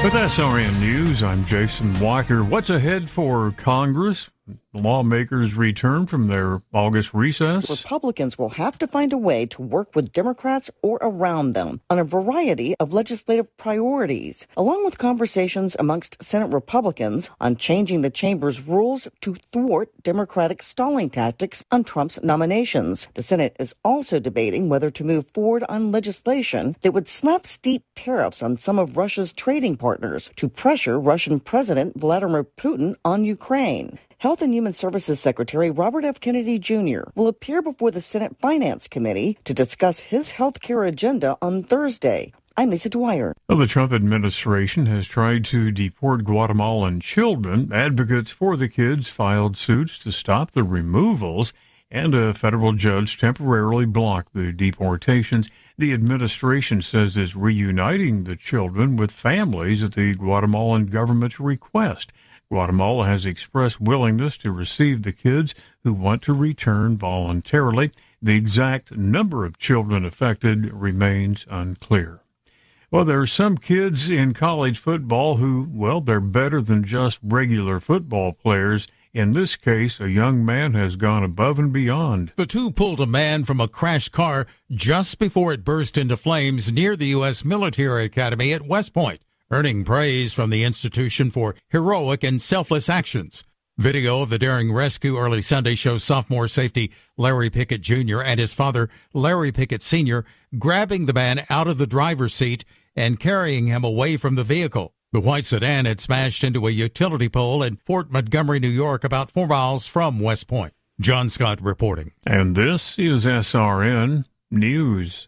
With SRN News, I'm Jason Walker. What's ahead for Congress? Lawmakers return from their August recess. Republicans will have to find a way to work with Democrats or around them on a variety of legislative priorities, along with conversations amongst Senate Republicans on changing the chamber's rules to thwart Democratic stalling tactics on Trump's nominations. The Senate is also debating whether to move forward on legislation that would slap steep tariffs on some of Russia's trading partners to pressure Russian President Vladimir Putin on Ukraine. Health and Human Services Secretary Robert F. Kennedy Jr. will appear before the Senate Finance Committee to discuss his health care agenda on Thursday. I'm Lisa Dwyer. Well, the Trump administration has tried to deport Guatemalan children. Advocates for the kids filed suits to stop the removals, and a federal judge temporarily blocked the deportations. The administration says it's reuniting the children with families at the Guatemalan government's request. Guatemala has expressed willingness to receive the kids who want to return voluntarily. The exact number of children affected remains unclear. Well, there are some kids in college football who, well, they're better than just regular football players. In this case, a young man has gone above and beyond. The two pulled a man from a crashed car just before it burst into flames near the U.S. Military Academy at West Point, earning praise from the institution for heroic and selfless actions. Video of the daring rescue early Sunday shows sophomore safety Larry Pickett Jr. and his father, Larry Pickett Sr., grabbing the man out of the driver's seat and carrying him away from the vehicle. The white sedan had smashed into a utility pole in Fort Montgomery, New York, about 4 miles from West Point. John Scott reporting. And this is SRN News.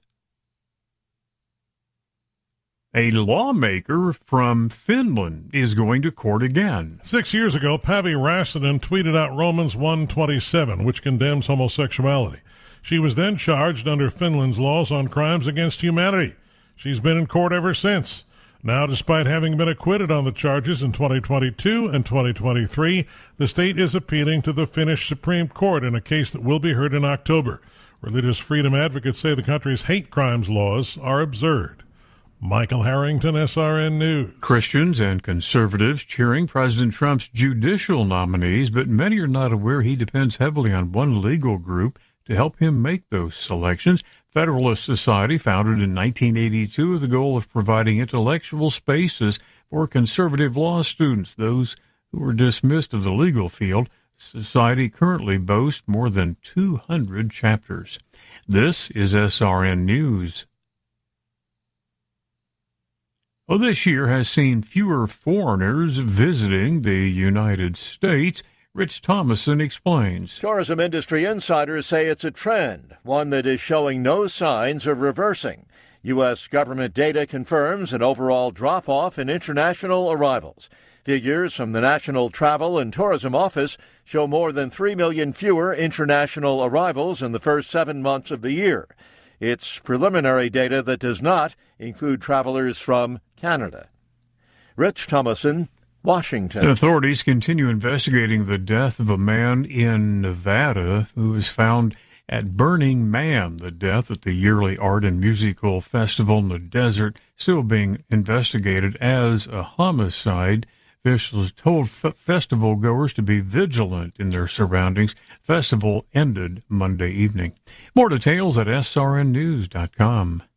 A lawmaker from Finland is going to court again. 6 years ago, Päivi Räsänen tweeted out Romans 1:27, which condemns homosexuality. She was then charged under Finland's laws on crimes against humanity. She's been in court ever since. Now, despite having been acquitted on the charges in 2022 and 2023, the state is appealing to the Finnish Supreme Court in a case that will be heard in October. Religious freedom advocates say the country's hate crimes laws are absurd. Michael Harrington, SRN News. Christians and conservatives cheering President Trump's judicial nominees, but many are not aware he depends heavily on one legal group to help him make those selections. Federalist Society, founded in 1982 with the goal of providing intellectual spaces for conservative law students, those who were dismissed of the legal field. Society currently boasts more than 200 chapters. This is SRN News. Well, this year has seen fewer foreigners visiting the United States. Rich Thomason explains. Tourism industry insiders say it's a trend, one that is showing no signs of reversing. U.S. government data confirms an overall drop-off in international arrivals. Figures from the National Travel and Tourism Office show more than 3 million fewer international arrivals in the first 7 months of the year. It's preliminary data that does not include travelers from Canada. Rich Thomason, Washington. Authorities continue investigating the death of a man in Nevada who was found at Burning Man. The death at the yearly art and musical festival in the desert still being investigated as a homicide. Officials told festival goers to be vigilant in their surroundings. Festival ended Monday evening. More details at srnnews.com.